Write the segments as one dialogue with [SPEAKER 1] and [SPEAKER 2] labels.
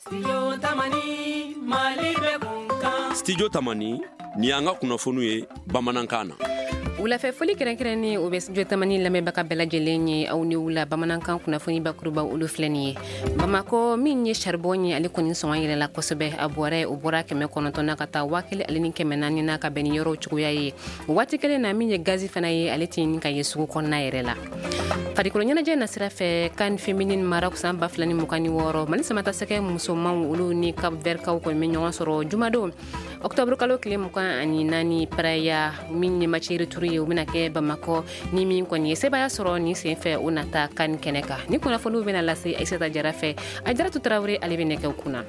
[SPEAKER 1] Studio Tamani ni an ka kunnafoniw ye bamanankan na.
[SPEAKER 2] Wulafɛ foli kɛrɛnkɛrɛnnen o bɛ Studio Tamani lamɛnbaga bɛɛ lajɛlen ye aw ni wula bamanankan kunnafoni bakuruba olu filɛ nin ye. Bamako min ye charbon ye ale kɔni sɔngɔ yɛlɛla kosɛbɛ a bɔrɛ o bɔra 900 na ka taa 1440 na ka bɛn ni yɔrɔ cogoya ye. Waati kelen na min ye gazi fana ye ale tɛ ɲini ka ye sugu kɔnɔna yɛrɛ la. Farikolo ɲɛnajɛ na sira fɛ CAN féminine Maroc san 2026 Mali samata sɛgɛ musomanw olu ni Cap Vert kaw kɔni bɛ ɲɔgɔn sɔrɔ jumadon octobre kalo tile 24 paraya min ye match retour ye o bɛna kɛ Bamako ni min kɔni ye sebaya sɔrɔ ni senfɛ o nata CAN kɛnɛ kan ni kunnafoniw bɛna lase Aissata Jara fɛ Ajaratu Tarawele ale bɛ nɛgɛw kunna.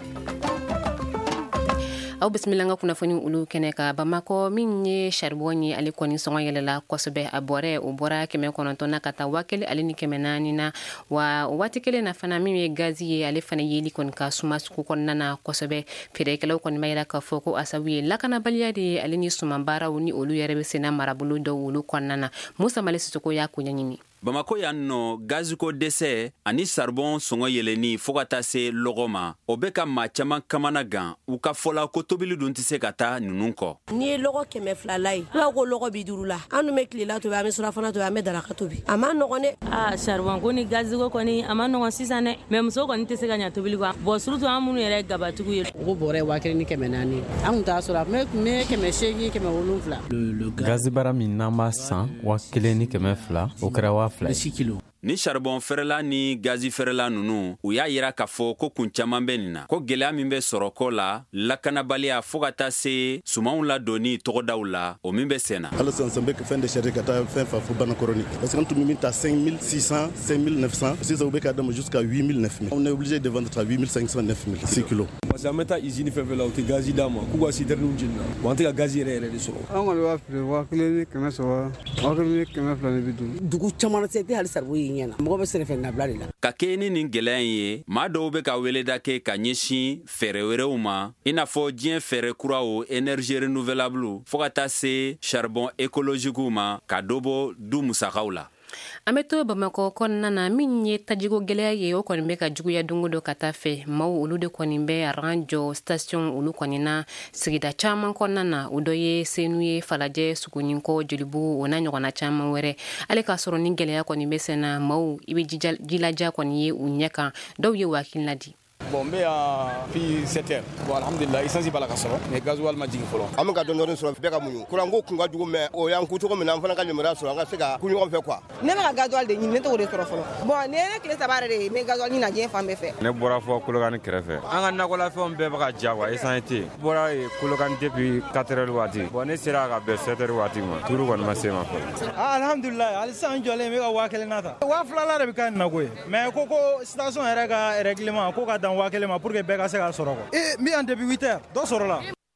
[SPEAKER 2] Aw bisimila ka kunnafoni olu kɛnɛ ka Bamako min ye charbon ye ale kɔni sɔngɔ yɛlɛla kosɛbɛ a bɔrɛ o bɔra 900 na ka taa 1440 na wa waati kelen na fana min ye gazi ye ale fana yeli kɔni ka suma sugu kɔnɔna na kosɛbɛ feerekɛlaw kɔni ma yira ka fɔ ko asabu ye lakanabaliya de ye ale ni suman baaraw ni olu yɛrɛ bɛ sena marabolo dɔw olu kɔnɔna na Musa Male Sisoko y'a ko ɲɛɲini.
[SPEAKER 1] Bamako yan nɔ gaziko dɛsɛ ani charbon sɔngɔ yɛlɛni fo ka taa se lɔgɔ ma o bɛ ka maa caman kamana gan u ka fɔla ko tobili dun tɛ se ka taa ninnu kɔ.
[SPEAKER 3] Ni ye lɔgɔ 200 la ye n'a ko lɔgɔ 50 la an dun bɛ tilela tobi an bɛ surafana tobi an bɛ daraka tobi a ma nɔgɔn dɛ.
[SPEAKER 4] Charbon ko ni gaziko kɔni a ma nɔgɔn sisan dɛ mais muso kɔni tɛ se ka ɲɛ tobili kɔ bon surtout an minnu yɛrɛ gabatigiw ye
[SPEAKER 5] ko bɔrɛ 1440 an kun t'a sɔrɔ mais kun bɛ 800 700.
[SPEAKER 6] Gazibara min n'an b'a san 1200 o kɛra 2000.
[SPEAKER 1] Ni charbon ferela ni gazi ferela nunu u y'a yira k'a fɔ ko kun caman bɛ nin na ko gɛlɛya min bɛ sɔrɔ kɔ la lakanabaliya fo ka taa se sumanw ladonni tɔgɔdaw la o min bɛ senna.
[SPEAKER 7] Hali sisan bɛ ka fɛn de charger ka taa fɛn fa fo Banakɔrɔni parce que an tun min ta 5600 5900 sisan u bɛ ka dama jusqu'à 8000 on est obligé de vendre à 8500 9000 6 kilos.
[SPEAKER 8] Parce que an bɛ taa usine fɛn fɛn la u tɛ gazi d'a ma k'u ka citerne jeni na bon an tɛ ka gazi yɛrɛ de sɔrɔ.
[SPEAKER 9] An kɔni b'a feere 1300 1250.
[SPEAKER 5] Dugu caman se tɛ hali sarbo ye ɲɛna mɔgɔ bɛ sɛnɛ fɛn nabila de la.
[SPEAKER 1] Ka kɛ ni nin gɛlɛya in ye maa dɔw bɛ ka weleda kɛ ka ɲɛsin fɛɛrɛ wɛrɛw ma i n'a fɔ diɲɛ fɛɛrɛ kuraw énergie renouvelable fo ka taa se charbon écologique ma ka dɔ bɔ du musakaw la.
[SPEAKER 2] An bɛ to Bamako kɔnɔna na min ye tajiko gɛlɛya ye o kɔni bɛ ka juguya don o don ka taa fɛ maaw olu de kɔni bɛ rang jɔ station olu kɔni na sigida caman kɔnɔna na o dɔ ye Senu ye Falajɛ Sugunikɔ Jolibu o na ɲɔgɔnna caman wɛrɛ ale k'a sɔrɔ ni gɛlɛya kɔni bɛ senna maaw i bɛ jilaja kɔni ye u ɲɛ kan dɔw ye hakilina di.
[SPEAKER 8] Bon mais puis 7 heures bon alhamdulillah essence bala ka sɔrɔ mais gasoil ma jigin fɔlɔ
[SPEAKER 10] an bɛ ka dɔndɔni sɔrɔ bɛɛ ka muɲu kuranko kun ka jugu mais o y'an ku cogo min na an fana ka limaniya sɔrɔ an ka se ka ku ɲɔgɔn fɛ quoi.
[SPEAKER 11] Ne bɛ ka gasoil de ɲini ne t'o de sɔrɔ fɔlɔ bon ne ye tile 3 yɛrɛ de ye n bɛ gasoil ɲini diɲɛ fan bɛɛ fɛ.
[SPEAKER 12] Ne bɔra fɔ Kolokani kɛrɛfɛ an ka nakɔlafɛnw bɛɛ bɛ ka ja quoi essence tɛ bɔra Kolokani depuis 4 heures waati bon ne sera ka bɛn 7 heures waati ma turu kɔni ma se ma fɔlɔ.
[SPEAKER 13] Alhamdulillah hali sisan n jɔlen bɛ ka 1000 nata 2000 la de bɛ ka nin na koyi mais ko station yɛrɛ ka règlement ko ka dan 1000 ma pour que bɛɛ ka se ka sɔrɔ quoi n bɛ yan depuis 8 heures dɔ sɔrɔla.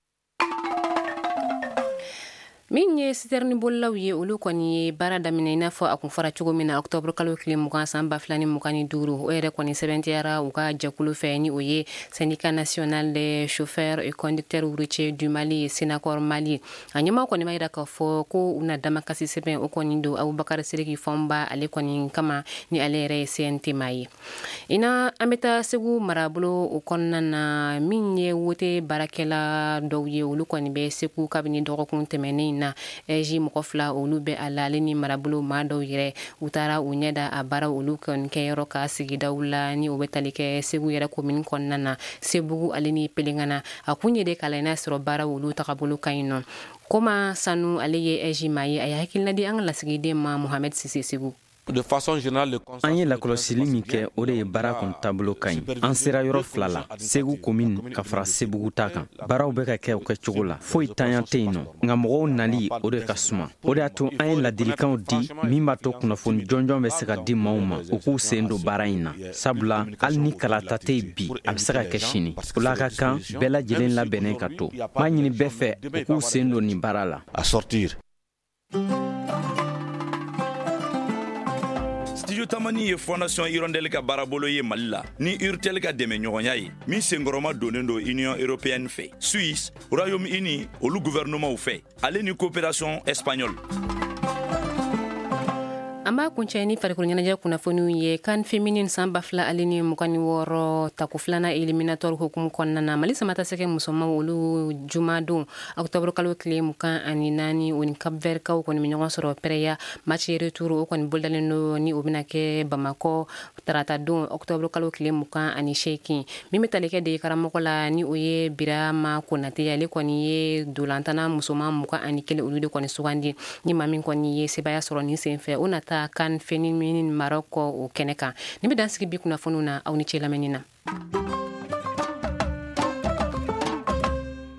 [SPEAKER 2] Min ye citerne bolilaw ye olu kɔni ye baara daminɛ i n'a fɔ a kun fɔra cogo min na octobre kalo tile 20 san 2025 o yɛrɛ kɔni sɛbɛntiyara u ka jɛkulu fɛ ni o ye syndicat national des chauffeurs et conducteurs routiers du Mali Synacor Mali a ɲɛmaa kɔni ma yira k'a fɔ ko u na damakasi sɛbɛn o kɔni don Abubakar Sidiki Fɔnba ale kɔni kama ni ale yɛrɛ ye CNT ma ye ina an bɛ taa Segu marabolo o kɔnɔna na min ye wote baarakɛla dɔw ye olu kɔni bɛ Segu kabini dɔgɔkun tɛmɛnen na eji mɔgɔ fila olu bɛ a la ale ni marabolo maa dɔw yɛrɛ u taara u ɲɛda a baara olu kɔni kɛyɔrɔ ka sigidaw la ni o bɛ tali kɛ Segu yɛrɛ komini kɔnɔna na Sebugu ale ni Pelengana a kun ye de k'a la n'a sɔrɔ baara olu tagabolo ka ɲi nɔ Koma Sanu ale ye eji maa ye a ye hakilina di an ka lasigiden ma Mohamed Sise Segu.
[SPEAKER 14] De façon générale an ye lakɔlɔsili min kɛ o de ye baara kun taabolo ka ɲi an sera yɔrɔ 2 la Segu commune ka fara Sebugu ta kan baaraw bɛ ka kɛ o kɛcogo la foyi tanya tɛ yen nɔ nka mɔgɔw nali o de ka suma o de y'a to an ye ladilikanw di min b'a to kunnafoni jɔnjɔn bɛ se ka di maaw ma u k'u sen don baara in na sabula hali ni kalata tɛ yen bi a bɛ se ka kɛ sini o la ka kan bɛɛ lajɛlen labɛnnen ka to m'a ɲini bɛɛ fɛ u k'u sen don nin baara la
[SPEAKER 10] à sortir.
[SPEAKER 15] Studio Tamani ye Fondation Hirondelle ka baarabolo ye Mali la ni Urtel ka dɛmɛ ɲɔgɔnya ye min senkɔrɔma donnen do Union Européenne fɛ Suisse Royaume-Uni olu gouvernement fɛ ale ni coopération espagnole.
[SPEAKER 2] An Amba kunceni farikolo ɲɛnajɛ kunnafoniw ye kan féminine san 2026 tako filana éliminatoire hukumu kɔnɔna na Mali samata sɛgɛ musomanw olu jumadon octobre kalo tile 24 o ni Cap-Vert kaw kɔni mi ɲɔgɔn sɔrɔ pɛrɛya match retour o kɔni boldalen do ni o bɛna kɛ Bamako tarata don octobre kalo tile 28 min bɛ tali kɛ de karamɔgɔ la ni o ye Birama Konate ale kɔni ye dolantana musoman 21 olu de kɔni sugandi ni maa min kɔni ye sebaya sɔrɔ ni senfɛ o nata kan féminine Maroc o kɛnɛ kan ni bɛ dansigi bi kunnafoniw na aw ni cɛ lamɛnni na.